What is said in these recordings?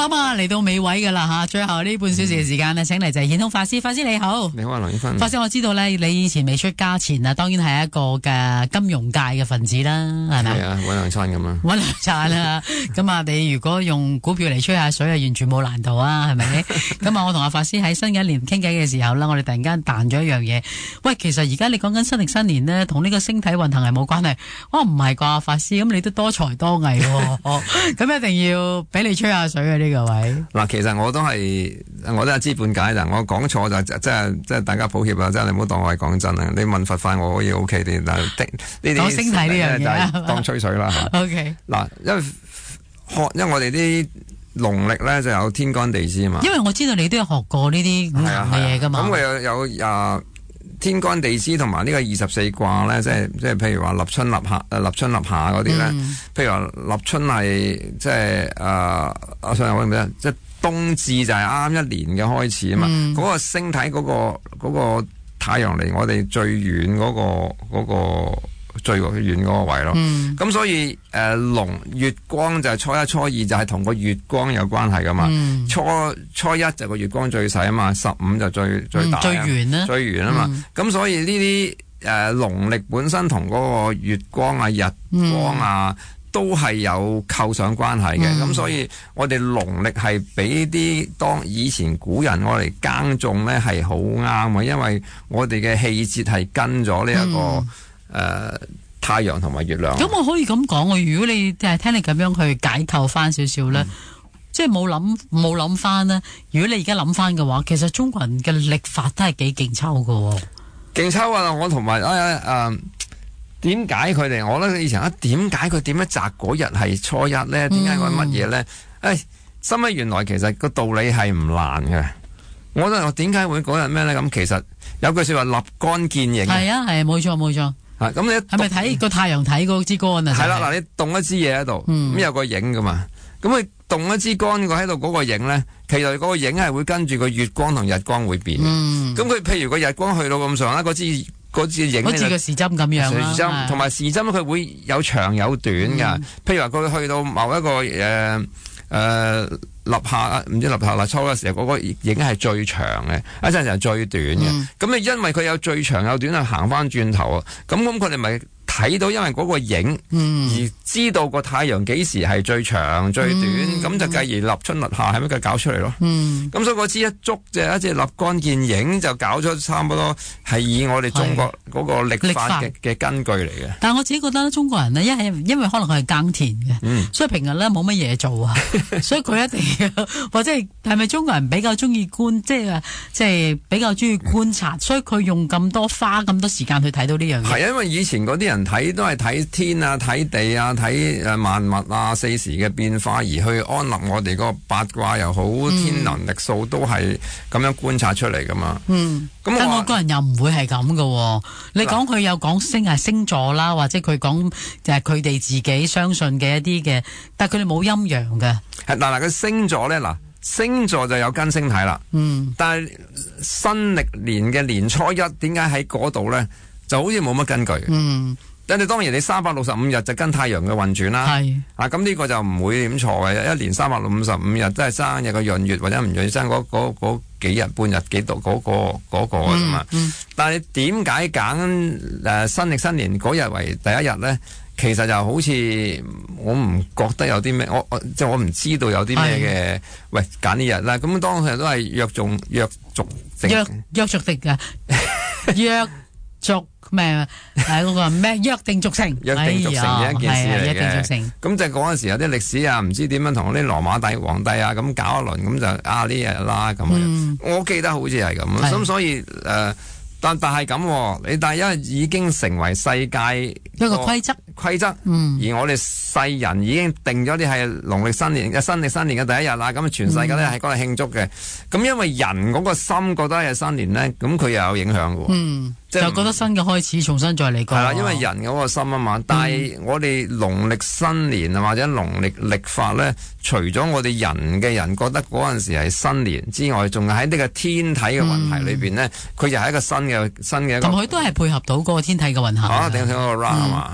諗啊，嚟到尾位噶啦吓，最後呢半小時嘅時間呢，請嚟就係顯通法師，法師你好。 你好啊，梁醫生。 法師，我知道咧，你以前未出家前啊，當然係一個嘅金融界嘅分子啦，係咪？ 係啊，搵兩餐咁啊。 搵兩餐啦，咁啊，你如果用股票嚟吹下水啊，完全冇難度啊，係咪？咁啊，我同阿法師喺新嘅一年傾偈嘅時候呢，我哋突然間彈咗一樣嘢，喂，其實而家你講緊新曆新年呢，同呢個星體運行係冇關係。我唔係啩，法師，咁你都多才多藝喎，咁一定要俾你吹下水啊呢個位。嗱， 其實我都係知半解啦，我講錯就即係大家抱歉啦，即係你唔好當我係講真啊。你問佛法我可以 OK 啲，但係呢啲講星體呢樣嘢就係當吹水啦。 OK， 嗱， 因為我哋啲農曆咧就有天干地支嘛。 因為我知道你都有學過呢啲五行嘅嘢噶嘛。 咁佢有天干地支同埋呢個24卦咧，即係譬如話立春立夏嗰啲咧，譬如話立春係即係我想講咩即係冬至就係啱一年嘅開始啊嘛。嗰個星體嗰個太陽離我哋最遠嗰個最遠嗰個位咯。咁所以月光就係初一初二就係同個月光有關係噶嘛。初一就個月光最細啊嘛，15就最大最圓啊嘛。咁所以呢啲農曆本身同嗰個月光啊、日光啊都係有扣上關係嘅。咁所以我哋農曆係俾啲當以前古人我哋耕種咧係好啱嘅，因為我哋嘅氣節係跟咗呢一個太陽同埋月亮。咁我可以咁講，如果你聽你咁樣去解構翻少少咧，即係冇諗翻咧。如果你而家諗翻嘅話，其實中國人嘅曆法都係幾勁抽㗎。 勁抽啊！我同埋點解佢哋？我覺得以前點解佢點樣擇嗰日係初一咧？點解佢乜嘢咧？深尾原來其實個道理係唔難嘅。我覺得我點解會嗰日咩咧？咁其實有句說話立竿見影。係啊，係冇錯冇錯。咁你係咪睇個太陽睇嗰支竿啊？係啦，嗱，你動一支嘢喺度，咁有個影噶嘛。咁佢動一支竿喺度嗰個影咧，其實嗰個影係會跟住個月光同日光會變。咁佢譬如個日光去到咁上下，嗰支影好似個時針咁樣啦。時針同埋時針佢會有長有短噶。譬如話佢去到某一個立夏唔知立夏立秋嘅時候，嗰個影係最長嘅，一陣時係最短嘅。咁你因為佢有最長有短，行翻轉頭啊，咁佢哋咪睇到因為嗰個影而知道個太陽幾時係最長最短，咁就繼而立春立夏係咪佢搞出嚟咯？咁所以嗰支一捉就一隻立竿見影就搞咗差唔多係以我哋中國嗰個曆法嘅根據嚟嘅。但係我自己覺得中國人呢，因為可能佢係耕田嘅，所以平日咧冇乜嘢做啊，所以佢一定要或者係咪中國人比較中意即係比較中意觀察，所以佢用花咁多時間去睇到呢樣嘢。係因為以前嗰啲人睇都係睇天啊、睇地啊、睇萬物啊、四時嘅變化，而去安立我哋個八卦又好、天文曆數都係咁樣觀察出嚟噶嘛。咁但我個人又唔會係咁噶。你講佢有講星座啦，或者佢講就係佢哋自己相信嘅一啲嘅，但係佢哋冇陰陽嘅。嗱個星座咧，星座就有跟星體啦。但係新曆年嘅年初一，點解喺嗰度咧就好似冇乜根據？當然你365日就跟太陽嘅運轉啦。咁呢個就唔會點錯嘅。一年365日都係生日個閏月或者唔閏月生嗰幾日半日幾度嗰個啫嘛。但係點解揀新曆新年嗰日為第一日咧？其實就好似我唔覺得有啲咩，我唔知道有啲咩嘅。喂，揀呢日啦，咁當時都係約俗定嘅約俗咩？嗰個咩約定俗成嘅一件事嚟嘅。咁就嗰陣時有啲歷史啊，唔知點樣同啲羅馬帝皇帝啊咁搞一輪，咁就呢日啦咁樣。我記得好似係咁，咁所以但係咁，但係因為已經成為世界一個規則，而我哋世人已經定咗啲係農曆新年嘅新曆新年嘅第一日啦，咁全世界咧係嗰度慶祝嘅。咁因為人嗰個心覺得係新年咧，咁佢又有影響嘅。就覺得新嘅開始，重新再嚟過。係啦，因為人嗰個心啊嘛。但係我哋農曆新年啊，或者農曆曆法咧，除咗我哋人覺得嗰陣時係新年之外，仲係喺呢個天體嘅運行裏邊咧，佢又係一個新嘅。咁佢都係配合到嗰個天體嘅運行。定係個 ra 嘛嚇。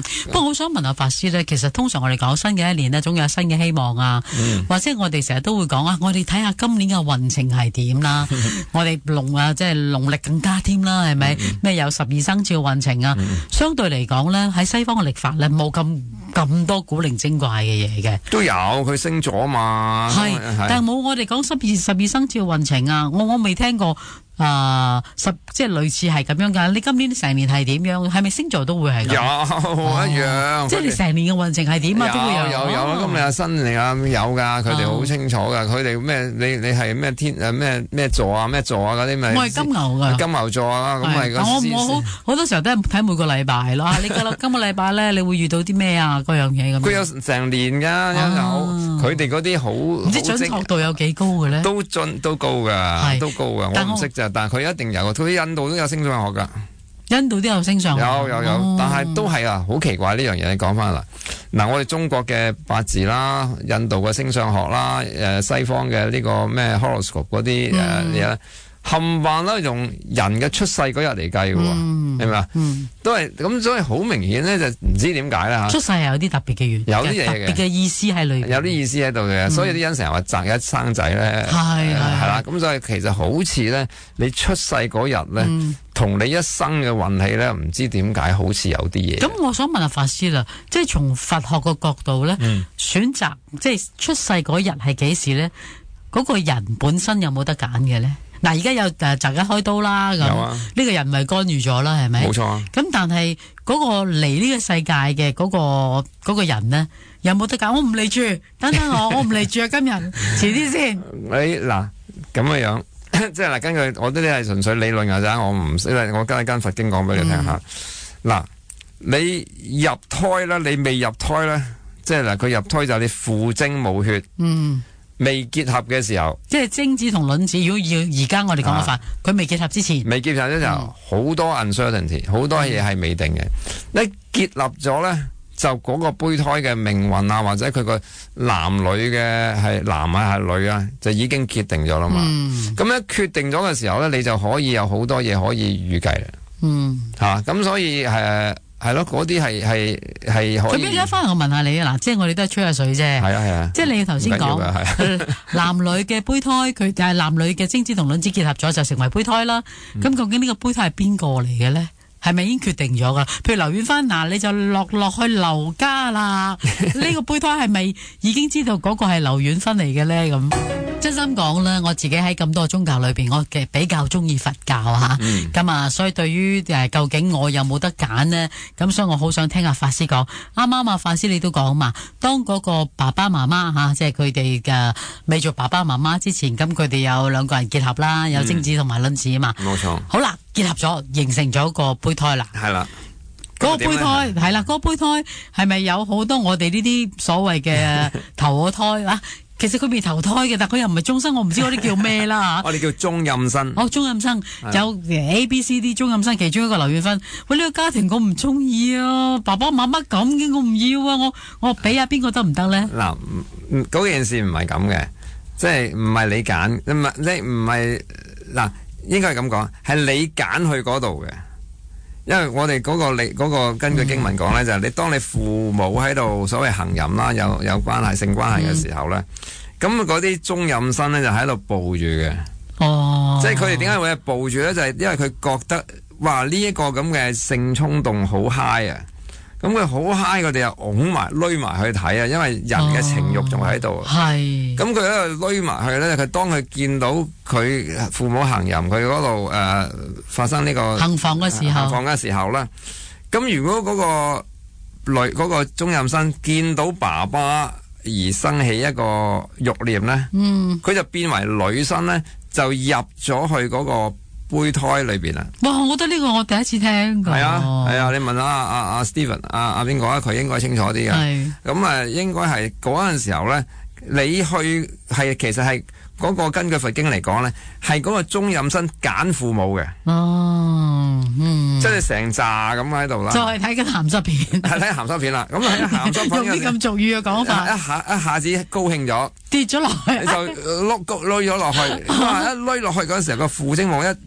不過我想問下法師咧，其實通常我哋講新嘅一年呢，總有新嘅希望啊，或者我哋成日都會講啊，我哋睇下今年嘅運程係點啦，我哋即係農曆更加添啦，係咪？咩有12生肖運程啊？相對嚟講咧，喺西方嘅曆法咧，冇咁多古靈精怪嘅嘢嘅， 都有佢升咗嘛， 係，但係冇我哋講12生肖運程啊，我未聽過。即係類似係咁樣噶。你今年成年係點樣？係咪星座都會係咁？ 有一樣， 即係你成年嘅運程係點啊？都會有。今日新年啊，有噶，佢哋好清楚噶。佢哋咩？你係咩天咩座啊？咩座啊？嗰啲咪？ 我係金牛噶。金牛座啊，咁咪我好多時候都係睇每個禮拜咯。你今個禮拜咧，你會遇到啲咩啊？嗰樣嘢咁。 佢有成年噶，有佢哋嗰啲好唔知準確度有幾高嘅咧？ 都高噶，都高噶。我唔識咋。但係佢一定有，佢印度都有星相學噶。 印度都有星相學。 有，但係都係啊，好奇怪呢樣嘢。你講翻啦，嗱，我哋中國嘅八字啦，印度嘅星相學啦，西方嘅呢個咩 horoscope 嗰啲嘢，冚唪唥都用人嘅出世嗰日嚟計嘅喎，係咪啊？都係咁，所以好明顯咧，就唔知點解啦嚇。出世係有啲特別嘅原因， 有啲嘢嘅， 特別嘅意思喺裏邊， 有啲意思喺度嘅，所以啲人成日話擇日生仔咧，係啦，咁所以其實好似咧，你出世嗰日咧，同你一生嘅運氣咧，唔知點解好似有啲嘢。咁我想問下法師啦，即係從佛學嘅角度咧，選擇即係出世嗰日係幾時咧？嗰個人本身有冇得揀嘅咧？嗱，而家有擇日開刀啦，咁呢個人咪干預咗啦，係咪？ 冇錯啊。 咁但係嗰個嚟呢個世界嘅嗰個人呢，有冇得揀？我唔嚟住，等等我唔嚟住啊！今日遲啲先。你嗱咁嘅樣，即係嗱，根據我啲係純粹理論㗎咋，我唔識，我跟佛經講俾你聽下。嗱，你入胎啦，你未入胎咧，即係嗱，佢入胎就係你父精母血。未結合嘅時候，即係精子同卵子。如果要而家我哋講嘅法，佢未結合之前，未結合嘅時候，好多 uncertainty，好多嘢係未定嘅。你結合咗咧，就嗰個胚胎嘅命運啊，或者佢個男女嘅係男啊係女啊，就已經決定咗啦嘛。咁一決定咗嘅時候咧，你就可以有好多嘢可以預計啦。咁所以係咯，嗰啲係可以。咁而家翻嚟我問下你啊，嗱，即係我哋都係吹下水啫。係啊。即係你頭先講男女嘅胚胎，佢就係男女嘅精子同卵子結合咗就成為胚胎啦。咁究竟呢個胚胎係邊個嚟嘅咧？係咪已經決定咗噶？譬如劉遠芬，嗱，你就落去劉家啦。呢個胚胎係咪已經知道嗰個係劉遠芬嚟嘅咧？咁真心講咧，我自己喺咁多宗教裏邊，我嘅比較中意佛教吓。咁所以對於究竟我有冇得揀呢？咁所以我好想聽下法師講。啱啱啊，法師你都講嘛，當嗰個爸爸媽媽吓，即係佢哋嘅未做爸爸媽媽之前，咁佢哋有兩個人結合啦，有精子同埋卵子啊嘛。冇錯。好啦。結合咗，形成咗個胚胎啦。係啦，嗰個胚胎係啦，嗰個胚胎係咪有好多我哋呢啲所謂嘅投個胎啊？其實佢未投胎嘅，但佢又唔係終生，我唔知嗰啲叫咩啦。我哋叫中陰身。中陰身有 A、B、C、D 中陰身，其中一個劉遠芬。喂，呢個家庭我唔中意啊，爸爸媽媽咁嘅，我唔要啊，我俾下邊個得唔得咧？嗱，嗰件事唔係咁嘅，即係唔係你揀，唔係嗱。應該係咁講，係你揀去嗰度嘅，因為我哋嗰個根據經文講咧，就係你當你父母喺度所謂行淫啦，有關係性關係嘅時候咧，咁嗰啲中陰身咧就喺度抱住嘅，即係佢哋點解會抱住咧？就係因為佢覺得哇呢一個咁嘅性衝動好 high 啊！咁佢好 high，佢哋又拱埋、攣埋去睇啊！因為人嘅情慾仲喺度。係。咁佢喺度攣埋去咧，佢當佢見到佢父母行淫，佢嗰度發生呢個行房嘅時候咧，咁如果嗰個中陰身見到爸爸而生起一個慾念咧，佢就變為女身咧，就入咗去嗰個胚胎裏邊啊！哇，我覺得呢個我第一次聽㗎。係啊，你問下阿 Steven 阿邊個啊？佢應該清楚啲嘅。係。咁應該係嗰陣時候咧，你去其實係嗰個根據佛經嚟講咧，係嗰個中陰身揀父母嘅。即係成扎咁喺度啦。就係睇緊鹹濕片。係睇鹹濕片啦。咁喺鹹濕片用啲咁俗語嘅講法。一下子高興咗，跌咗落去，就攆咗落去。一攆落去嗰陣時候，個父精母一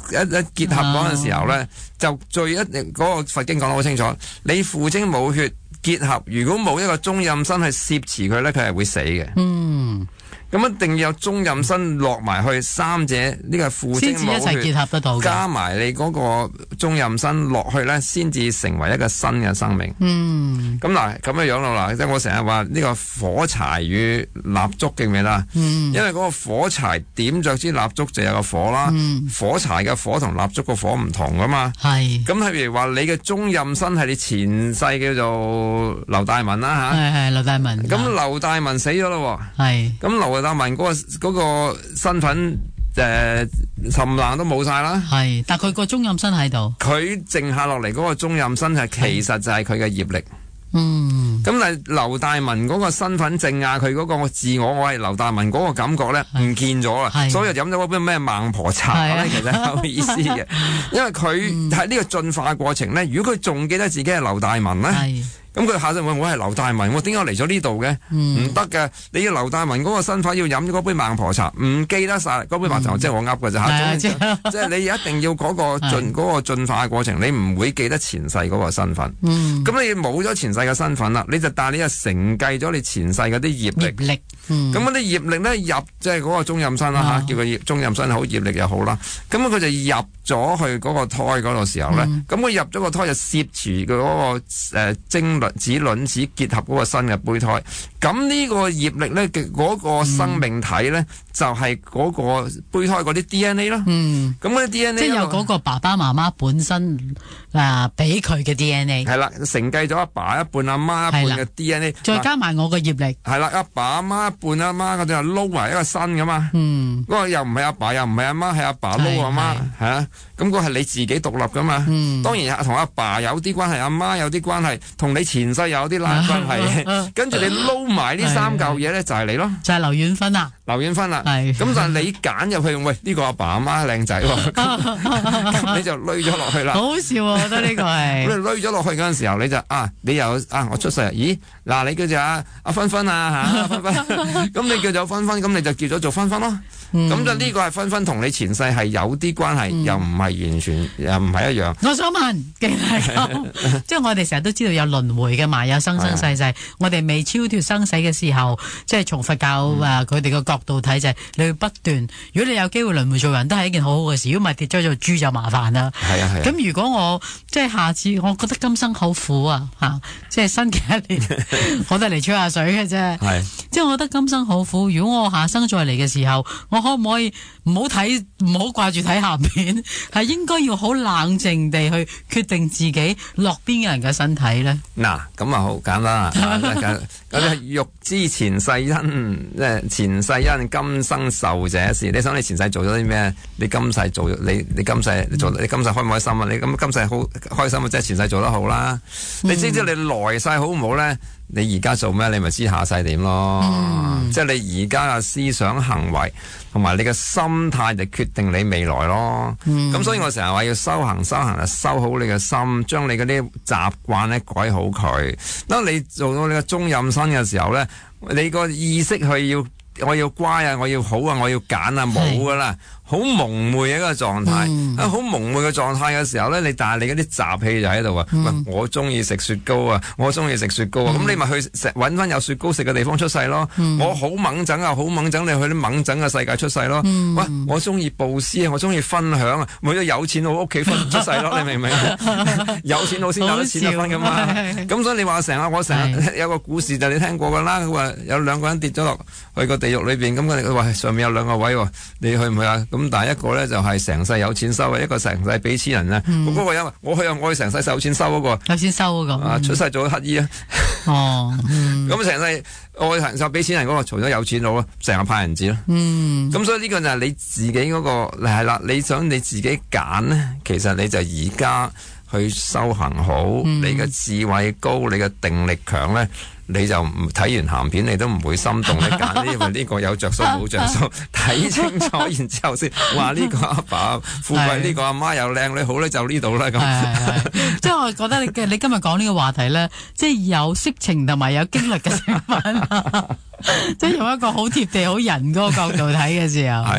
結合嗰陣時候咧，就嗰個佛經講得好清楚，你父精母血結合，如果冇一個中陰身去攝持佢咧，佢係會死嘅。咁一定要有中陰身落埋去，三者呢個父精母血先至一齊結合得到嘅， 加埋你嗰個中陰身落去咧，先至成為一個新嘅生命。咁嗱咁嘅樣咯嗱，即係我成日話呢個火柴與蠟燭記唔記得？因為嗰個火柴點着支蠟燭就有個火啦，火柴嘅火同蠟燭個火唔同噶嘛。 係。 咁譬如話你嘅中陰身係你前世叫做劉大文啦嚇。 係劉大文。 咁劉大文死咗咯喎。係。咁劉大文嗰個身份冚唪唥都冇晒啦。係，但佢個中陰身喺度。佢剩下落嚟嗰個中陰身係其實就係佢嘅業力。咁但係劉大文嗰個身份證啊，佢嗰個自我係劉大文嗰個感覺咧唔見咗啦，所以就飲咗嗰杯咩孟婆茶咧，其實係有意思嘅。因為佢喺呢個進化過程咧，如果佢仲記得自己係劉大文咧。咁佢下世會我係劉大文，我點解嚟咗呢度嘅？唔得嘅，你要劉大文嗰個身份要飲咗嗰杯孟婆茶，唔記得晒嗰杯孟婆茶，即係我噏嘅啫。即係你一定要嗰個進化過程，你唔會記得前世嗰個身份。咁你冇咗前世嘅身份啦，但係你就承繼咗你前世嗰啲業力。咁嗰啲業力咧入即係嗰個中陰身啦嚇，叫佢中陰身好，業力又好啦。咁佢就入咗去嗰個胎嗰個時候咧，咁佢入咗個胎就攝持佢嗰個精子卵子結合嗰個新嘅胚胎，咁呢個業力咧嘅嗰個生命體咧，就係嗰個胚胎嗰啲 DNA 咯。咁嗰啲 DNA 即係有嗰個爸爸媽媽本身俾佢嘅 DNA。係啦， 承繼咗阿爸一半、阿媽一半嘅 DNA， 再加埋我嘅業力。 係啦，阿爸阿媽一半，阿媽嗰啲係撈埋一個新噶嘛。嗰個又唔係阿爸，又唔係阿媽，係阿爸撈阿媽，係啊。咁嗰個係你自己獨立噶嘛。當然同阿爸有啲關係，阿媽有啲關係，同你前世有啲關係。跟住你撈埋呢三嚿嘢咧，就係你咯。就係劉遠芬啦。劉遠芬啦。咁就係你揀入去，喂呢個阿爸阿媽靚仔喎，咁你就累咗落去啦。好笑啊！我覺得呢個係。咁你累咗落去嗰陣時候，你就你又我出世，咦嗱你叫做阿芬芬啊嚇，芬芬，咁你叫做芬芬，咁你就叫咗做芬芬咯。咁就呢個係芬芬同你前世係有啲關係，又唔係完全，又唔係一樣。我想問，即係我哋成日都知道有輪迴嘅嘛，有生生世世。我哋未超脫生死嘅時候，即係從佛教佢哋嘅角度睇就係你要不斷。如果你有機會輪迴做人都係一件好好嘅事，如果唔係跌咗做豬就麻煩啦。咁如果我即係下次，我覺得今生好苦啊嚇，即係新嘅一年，我都係嚟吹下水嘅啫。即係我覺得今生好苦。如果我下生再嚟嘅時候，我可唔可以唔好掛住睇鹹片，係應該要好冷靜地去決定自己落邊嘅人嘅身體咧？嗱，咁啊好簡單啊！咁欲知前世因，前世因今生受者是。你想你前世做咗啲咩？你今世做，你今世做，你今世開唔開心啊？你咁今世好開心啊，即係前世做得好啦。你知唔知你來世好唔好咧？你而家做咩？你咪知下世點咯。即係你而家嘅思想行為同埋你嘅心態就決定你未來咯。咁所以我成日話要修行就修好你嘅心，將你嗰啲習慣咧改好佢。當你做到你嘅中陰身嘅時候咧，你個意識去我要乖啊，我要好啊，我要揀啊，冇噶啦。好蒙昧嘅一個狀態，好蒙昧嘅狀態嘅時候咧，但係你嗰啲雜氣就喺度啊！我中意食雪糕啊，我中意食雪糕啊，咁你咪去揾翻有雪糕食嘅地方出世咯。我好猛整啊，好猛整，你去啲猛整嘅世界出世咯。喂，我中意布施啊，我中意分享啊，每個有錢佬屋企分出世咯，你明唔明？有錢佬先有得錢就分噶嘛。咁所以你話我成日有個故事就你聽過噶啦，佢話有兩個人跌咗落去個地獄裏邊，咁佢話上面有兩個位喎，你去唔去啊？咁但係一個咧就係成世有錢收嘅，一個成世俾錢人啊。嗰個人我去成世有錢收嗰個，有錢收嗰個，出世做咗乞衣啊。咁成世我成世俾錢人嗰個，除咗有錢佬咯，成日派人紙咯。咁所以呢個就係你自己嗰個係啦。你想你自己揀呢，其實你就而家去修行好，你嘅智慧高，你嘅定力強咧。你就唔睇完鹹片，你都唔會心動，你揀呢，因為呢個有着數冇着數，睇清楚然之後先話呢個阿爸富貴，呢個阿媽又靚女，好咧就呢度啦咁。即係我覺得你今日講呢個話題咧，即係有色情同埋有經歷嘅成分，即係用一個好貼地、好人嗰個角度睇嘅時候。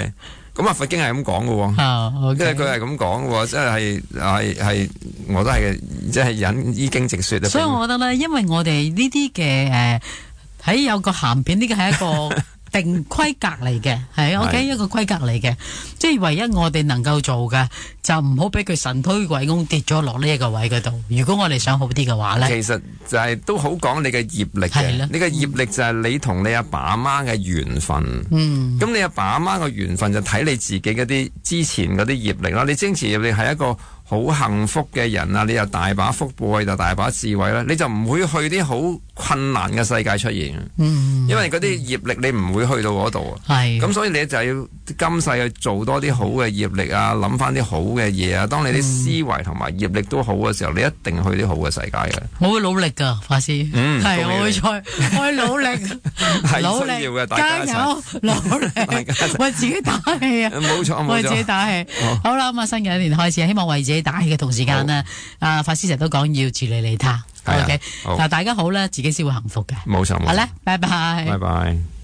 咁啊，佛經係咁講嘅喎，即係佢係咁講嘅喎，即係我都係即係引依經直說。 所以我覺得咧，因為我哋呢啲嘅喺有個鹹片，呢個係一個定規格嚟嘅，係 OK 一個規格嚟嘅，即係唯一我哋能夠做嘅就唔好俾佢神推鬼拱跌咗落呢一個位嗰度。如果我哋想好啲嘅話咧， 其實就係都好講你嘅業力嘅，你嘅業力就係你同你阿爸阿媽嘅緣分。咁你阿爸阿媽嘅緣分就睇你自己嗰啲之前嗰啲業力啦。你精持業力係一個好幸福嘅人啊，你又大把福報，又大把智慧啦，你就唔會去啲好困難嘅世界出現。因為嗰啲業力你唔會去到嗰度啊。咁所以你就要今世去做多啲好嘅業力啊，諗翻啲好嘅嘢啊。當你啲思維同埋業力都好嘅時候，你一定去啲好嘅世界嘅。 我會努力噶，法師。係我會努力，努力要嘅， 加油，努力，為自己打氣啊！ 冇錯， 為自己打氣。好啦，咁啊，新嘅一年開始，希望為自己打氣嘅同時間呢，法師成日都講要自利利他。OK，嗱，大家好咧，自己先會幸福嘅。 冇錯。 好咧，拜拜。 拜拜。